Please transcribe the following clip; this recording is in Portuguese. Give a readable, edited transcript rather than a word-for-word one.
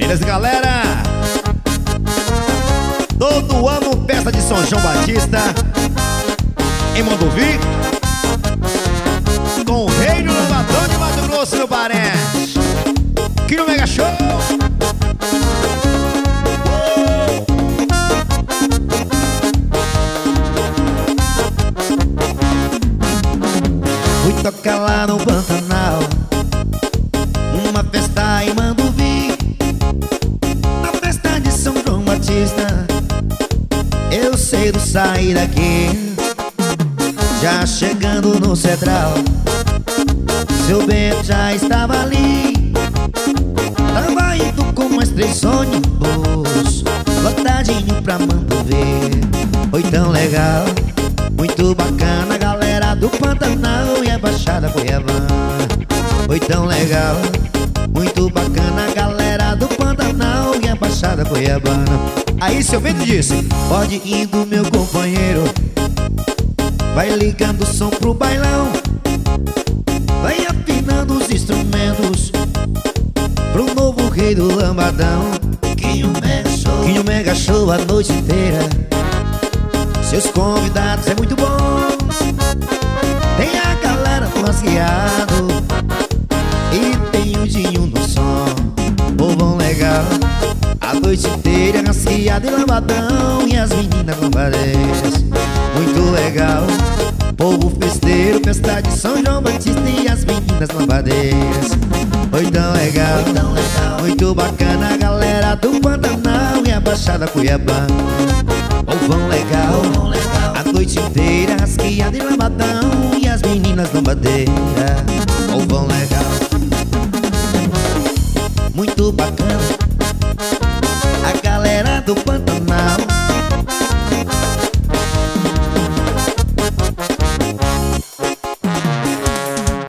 Beleza, galera? Todo ano festa de São João Batista em Mandovi, com o rei do Lambadão de Mato Grosso, meu parente, aqui no Mega Show. Fui tocar lá no Pantanal, uma festa em Mandovi, a festa de São João Batista. Eu cedo saí daqui, já chegando no Cedral. Seu Bento já estava ali, tava indo com mais 3 ônibus, lotadinho pra Mandovi. Foi tão legal, muito bacana, a galera do Pantanal e a Baixada Cuiabana. Foi tão legal, muito bacana, a galera do Pantanal e a Baixada Cuiabana. Aí seu Bento disse: pode ir do meu companheiro, vai ligando o som pro bailão, vai afinando os instrumentos pro novo rei do Lambadão. Quinho Mega Show a noite inteira, seus convidados é muito bom. Tem a galera do rasgueado e tem o Dinho no som. Povão legal, a noite inteira rasgueado e lambadão, e as meninas lambadeiras. Muito legal, povo festeiro, festa de São João Batista e as meninas lambadeiras. Foi tão legal, muito bacana, a galera do Pantanal e a Baixada Cuiabana. Povão legal, a noite inteira rasgueado e lambadão, e as meninas lambadeiras. Povão legal, muito bacana, a galera do Pantanal